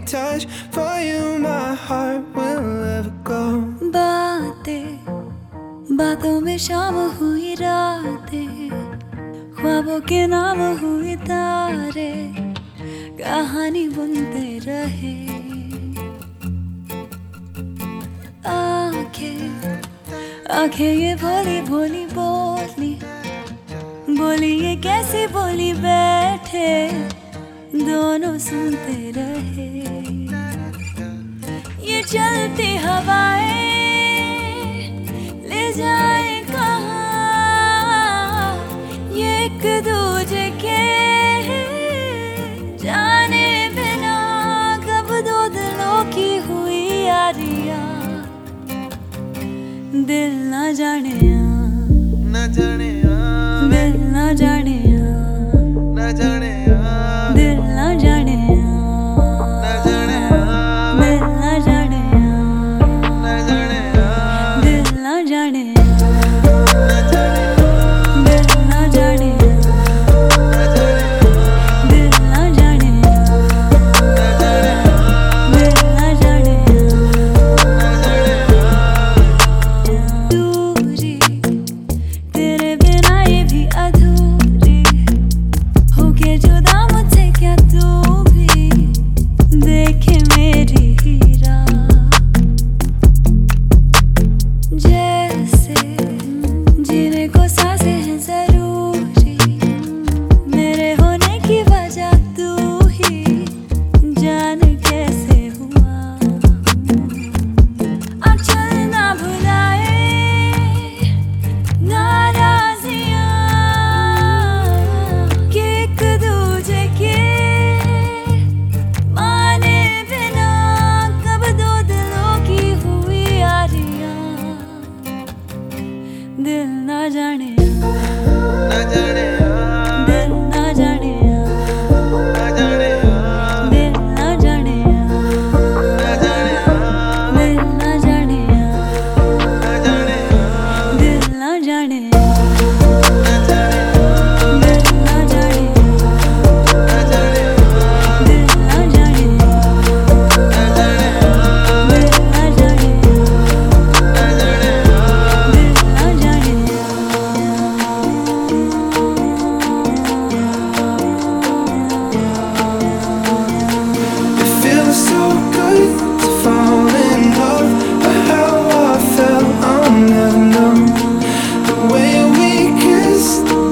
touch. For you my heart will never go. बातों में शाम हुई रातें, ख्वाबों के नाम हुई तारे, कहानी बुनते रहे। आंखें ये भोली भोली बोली, बोली ये कैसी बोली, बैठे दोनों सुनते रहे। ये चलती हवाएं ले जाए कहाँ, ये एक दूजे के जाने बिना कब दो दिलों की हुई यारियां। दिल ना जाने न जाने दिल ना जाने न जाने दिल ना जाने न जाने दिल ना जाने न जाने दिल ना जाने न जाने दिल ना जाने दिल ना जाने दिल ना जाने। दूरी तेरे बिना ये भी अधूरी, होके जुदा मुझसे क्या तू भी देखे मेरी हीरा। जैसे जीने को सांसें हैं जरूरी, मेरे होने की वजह तू ही जाने कैसे हुआ। आंचल ना भुलाए नाराजियां, कि एक दूजे के माने बिना कब दो दिलों की हुई यारियां। दिल ना जाने न जाने दिल ना जाने न जाने दिल ना जाने न जाने दिल ना जाने न जाने दिल ना जाने न जाने दिल ना जाने न जाने दिल ना जाने न जाने दिल ना जाने दिल ना जाने। It feels so good to fall in love, but how I felt I'll never know. The way we kissed